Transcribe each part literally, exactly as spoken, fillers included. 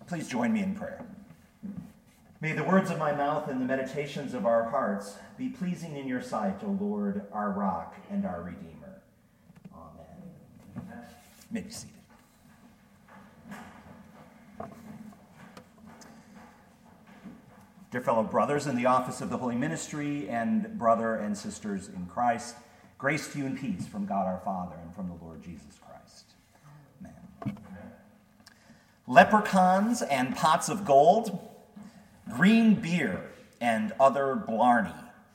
Please join me in prayer. May the words of my mouth and the meditations of our hearts be pleasing in your sight, O Lord, our rock and our Redeemer. Amen. Amen. You may be seated. Dear fellow brothers in the office of the Holy Ministry and brother and sisters in Christ, grace to you and peace from God our Father and from the Lord Jesus Christ. Amen. Amen. Leprechauns and pots of gold, green beer and other blarney.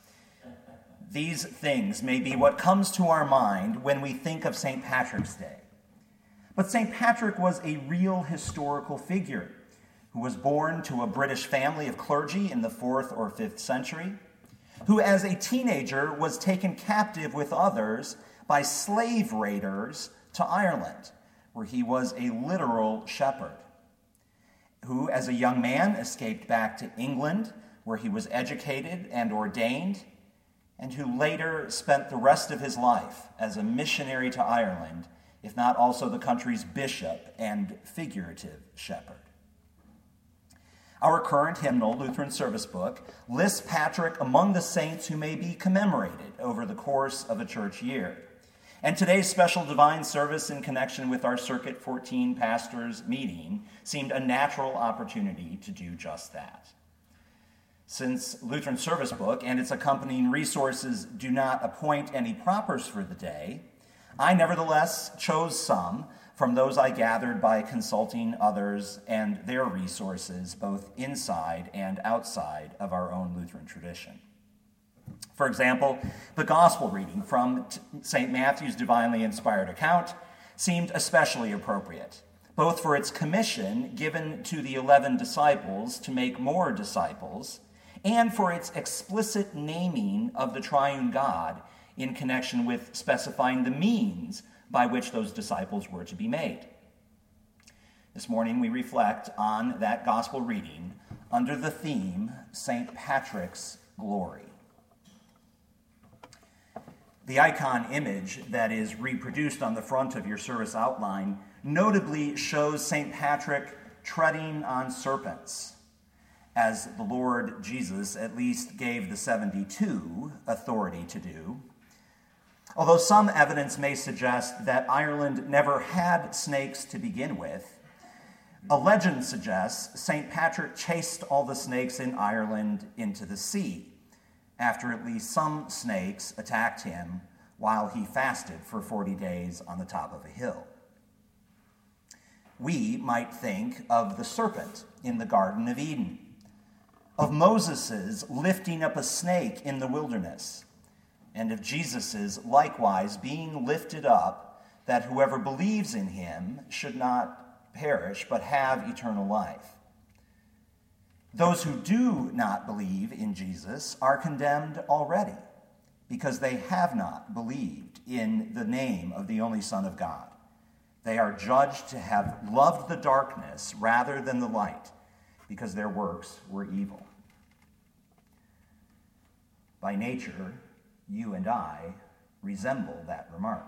These things may be what comes to our mind when we think of Saint Patrick's Day. But Saint Patrick was a real historical figure who was born to a British family of clergy in the fourth or fifth century, who as a teenager was taken captive with others by slave raiders to Ireland, where he was a literal shepherd, who as a young man escaped back to England, where he was educated and ordained, and who later spent the rest of his life as a missionary to Ireland, if not also the country's bishop and figurative shepherd. Our current hymnal, Lutheran Service Book, lists Patrick among the saints who may be commemorated over the course of a church year. And today's special divine service in connection with our Circuit fourteen pastors meeting seemed a natural opportunity to do just that. Since Lutheran Service Book and its accompanying resources do not appoint any propers for the day, I nevertheless chose some from those I gathered by consulting others and their resources, both inside and outside of our own Lutheran tradition. For example, the gospel reading from Saint Matthew's divinely inspired account seemed especially appropriate, both for its commission given to the eleven disciples to make more disciples, and for its explicit naming of the triune God in connection with specifying the means by which those disciples were to be made. This morning we reflect on that gospel reading under the theme, Saint Patrick's Glory. The icon image that is reproduced on the front of your service outline notably shows Saint Patrick treading on serpents, as the Lord Jesus at least gave the seventy-two authority to do. Although some evidence may suggest that Ireland never had snakes to begin with, a legend suggests Saint Patrick chased all the snakes in Ireland into the sea, after at least some snakes attacked him while he fasted for forty days on the top of a hill. We might think of the serpent in the Garden of Eden, of Moses's lifting up a snake in the wilderness, and of Jesus's likewise being lifted up, that whoever believes in him should not perish but have eternal life. Those who do not believe in Jesus are condemned already, because they have not believed in the name of the only Son of God. They are judged to have loved the darkness rather than the light, because their works were evil. By nature, you and I resemble that remark.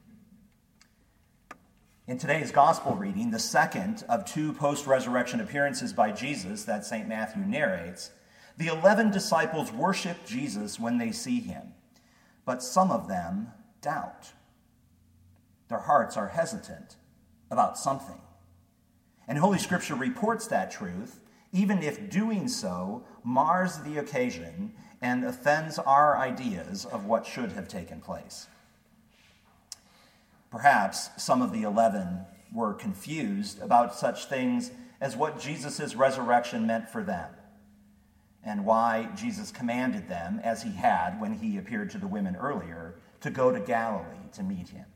In today's gospel reading, the second of two post-resurrection appearances by Jesus that Saint Matthew narrates, the eleven disciples worship Jesus when they see him, but some of them doubt. Their hearts are hesitant about something. And Holy Scripture reports that truth, even if doing so mars the occasion and offends our ideas of what should have taken place. Perhaps some of the eleven were confused about such things as what Jesus' resurrection meant for them, and why Jesus commanded them, as he had when he appeared to the women earlier, to go to Galilee to meet him.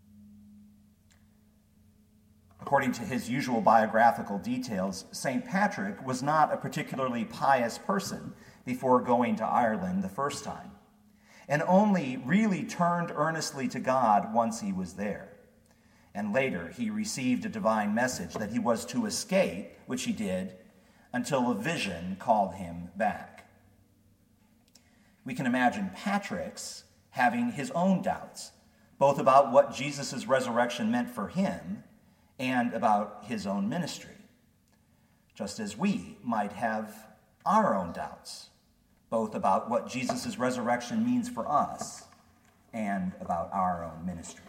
According to his usual biographical details, Saint Patrick was not a particularly pious person before going to Ireland the first time, and only really turned earnestly to God once he was there. And later he received a divine message that he was to escape, which he did, until a vision called him back. We can imagine Patrick's having his own doubts, both about what Jesus' resurrection meant for him and about his own ministry. just as we might have our own doubts, both about what Jesus' resurrection means for us and about our own ministry.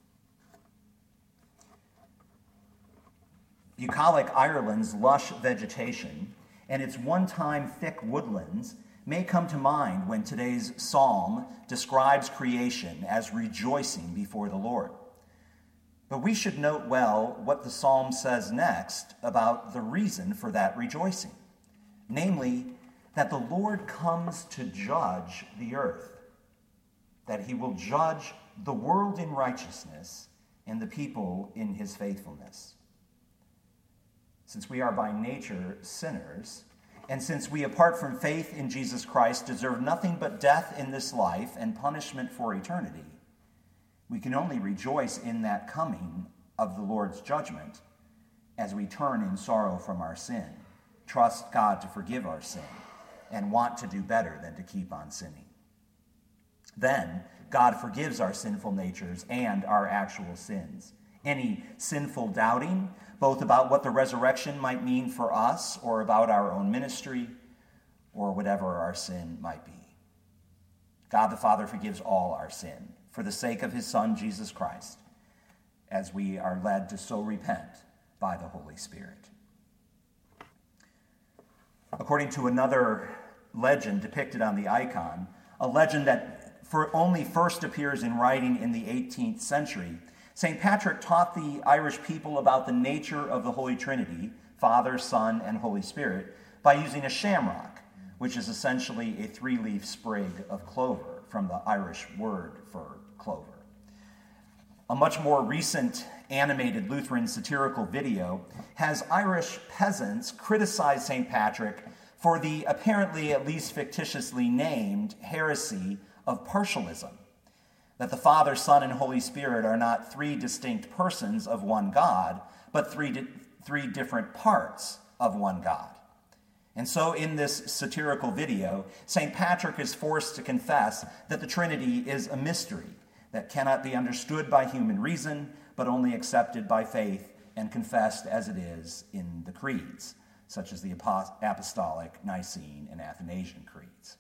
Bucolic Ireland's lush vegetation and its one-time thick woodlands may come to mind when today's psalm describes creation as rejoicing before the Lord. But we should note well what the psalm says next about the reason for that rejoicing, namely, that the Lord comes to judge the earth, that he will judge the world in righteousness and the people in his faithfulness. Since we are by nature sinners, and since we, apart from faith in Jesus Christ, deserve nothing but death in this life and punishment for eternity, we can only rejoice in that coming of the Lord's judgment as we turn in sorrow from our sin, trust God to forgive our sin, and want to do better than to keep on sinning. Then God forgives our sinful natures and our actual sins. Any sinful doubting, both about what the resurrection might mean for us or about our own ministry or whatever our sin might be. God the Father forgives all our sin for the sake of his Son, Jesus Christ, as we are led to so repent by the Holy Spirit. According to another legend depicted on the icon, a legend that for only first appears in writing in the eighteenth century, Saint Patrick taught the Irish people about the nature of the Holy Trinity, Father, Son, and Holy Spirit, by using a shamrock, which is essentially a three-leaf sprig of clover, from the Irish word for clover. A much more recent animated Lutheran satirical video has Irish peasants criticize Saint Patrick for the apparently, at least fictitiously named, heresy of partialism, that the Father, Son, and Holy Spirit are not three distinct persons of one God, but three, di- three different parts of one God. And so in this satirical video, Saint Patrick is forced to confess that the Trinity is a mystery that cannot be understood by human reason, but only accepted by faith and confessed as it is in the creeds, such as the Apostolic, Nicene, and Athanasian creeds.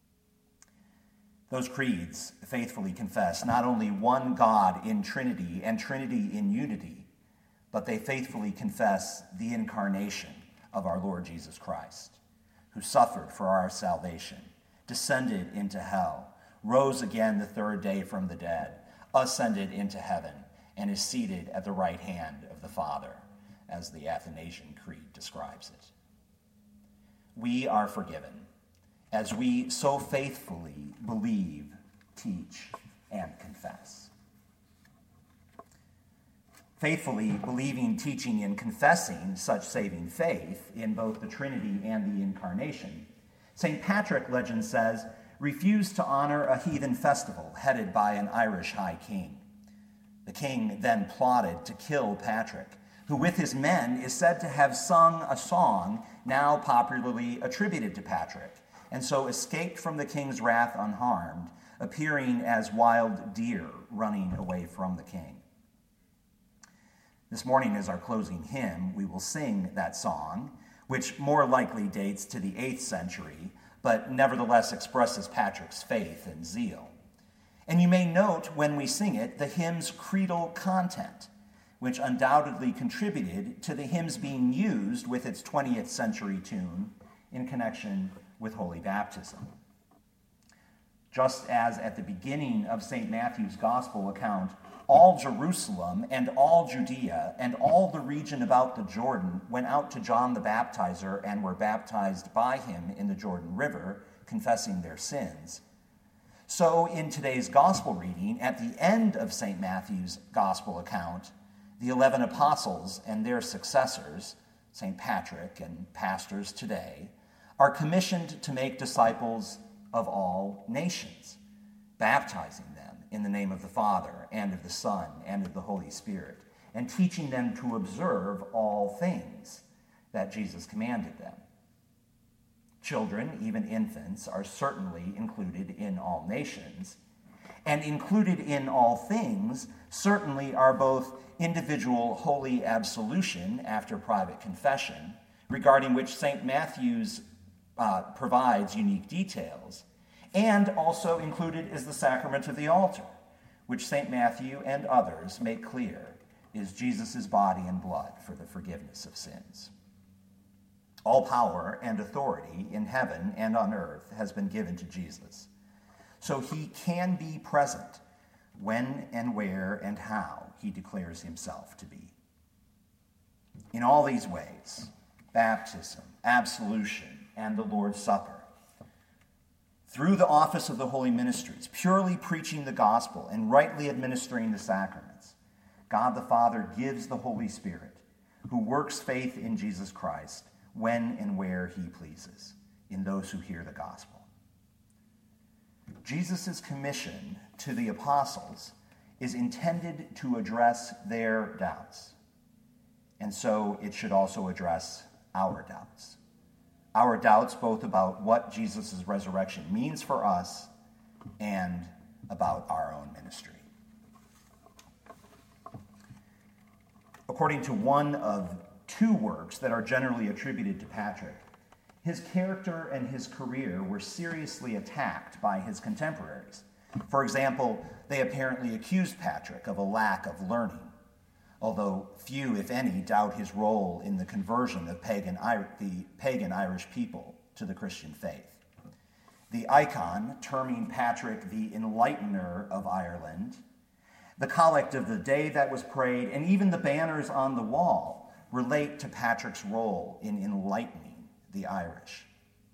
Those creeds faithfully confess not only one God in Trinity and Trinity in unity, but they faithfully confess the incarnation of our Lord Jesus Christ, who suffered for our salvation, descended into hell, rose again the third day from the dead, ascended into heaven, and is seated at the right hand of the Father, as the Athanasian Creed describes it. We are forgiven as we so faithfully believe, teach, and confess. Faithfully believing, teaching, and confessing such saving faith in both the Trinity and the Incarnation, Saint Patrick, legend says, refused to honor a heathen festival headed by an Irish high king. The king then plotted to kill Patrick, who with his men is said to have sung a song now popularly attributed to Patrick, and so escaped from the king's wrath unharmed, appearing as wild deer running away from the king. This morning, as our closing hymn, we will sing that song, which more likely dates to the eighth century, but nevertheless expresses Patrick's faith and zeal. And you may note when we sing it the hymn's creedal content, which undoubtedly contributed to the hymn's being used with its twentieth century tune in connection with holy baptism. Just as at the beginning of Saint Matthew's Gospel account, all Jerusalem and all Judea and all the region about the Jordan went out to John the Baptizer and were baptized by him in the Jordan River, confessing their sins. So in today's Gospel reading, at the end of Saint Matthew's Gospel account, the eleven apostles and their successors, Saint Patrick and pastors today, are commissioned to make disciples of all nations, baptizing them in the name of the Father and of the Son and of the Holy Spirit, and teaching them to observe all things that Jesus commanded them. Children, even infants, are certainly included in all nations, and included in all things certainly are both individual holy absolution after private confession, regarding which Saint Matthew's uh, provides unique details. And also included is the sacrament of the altar, which Saint Matthew and others make clear is Jesus' body and blood for the forgiveness of sins. All power and authority in heaven and on earth has been given to Jesus, so he can be present when and where and how he declares himself to be. In all these ways, baptism, absolution, and the Lord's Supper, through the office of the holy ministries, purely preaching the gospel and rightly administering the sacraments, God the Father gives the Holy Spirit, who works faith in Jesus Christ when and where he pleases, in those who hear the gospel. Jesus' commission to the apostles is intended to address their doubts, and so it should also address our doubts. Our doubts both about what Jesus' resurrection means for us and about our own ministry. According to one of two works that are generally attributed to Patrick, his character and his career were seriously attacked by his contemporaries. For example, they apparently accused Patrick of a lack of learning, although few, if any, doubt his role in the conversion of pagan, the pagan Irish people to the Christian faith. The icon terming Patrick the Enlightener of Ireland, the collect of the day that was prayed, and even the banners on the wall relate to Patrick's role in enlightening the Irish.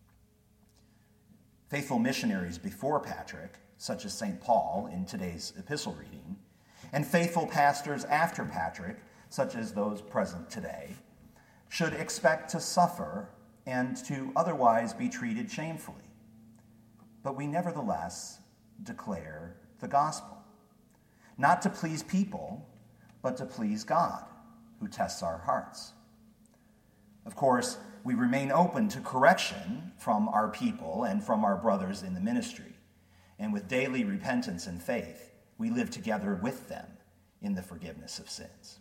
Faithful missionaries before Patrick, such as Saint Paul in today's epistle reading, and faithful pastors after Patrick, such as those present today, should expect to suffer and to otherwise be treated shamefully. But we nevertheless declare the gospel, not to please people, but to please God, who tests our hearts. Of course, we remain open to correction from our people and from our brothers in the ministry, and with daily repentance and faith, we live together with them in the forgiveness of sins.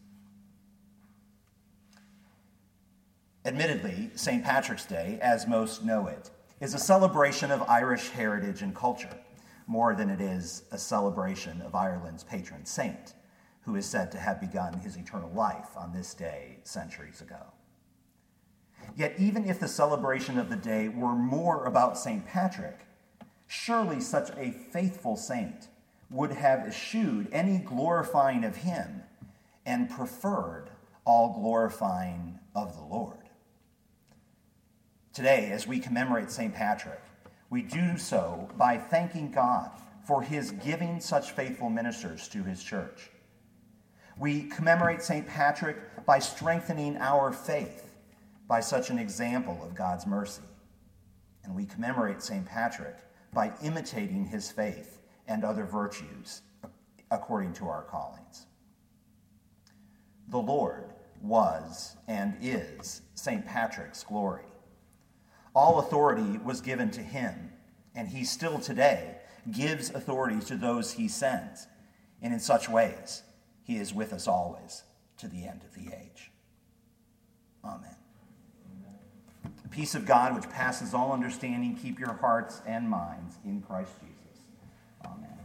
Admittedly, Saint Patrick's Day, as most know it, is a celebration of Irish heritage and culture, more than it is a celebration of Ireland's patron saint, who is said to have begun his eternal life on this day centuries ago. Yet even if the celebration of the day were more about Saint Patrick, surely such a faithful saint would have eschewed any glorifying of him and preferred all glorifying of the Lord. Today, as we commemorate Saint Patrick, we do so by thanking God for his giving such faithful ministers to his church. We commemorate Saint Patrick by strengthening our faith by such an example of God's mercy. And we commemorate Saint Patrick by imitating his faith and other virtues according to our callings. The Lord was and is Saint Patrick's glory. All authority was given to him, and he still today gives authority to those he sends, and in such ways he is with us always to the end of the age. Amen. The peace of God, which passes all understanding, keep your hearts and minds in Christ Jesus. Amen.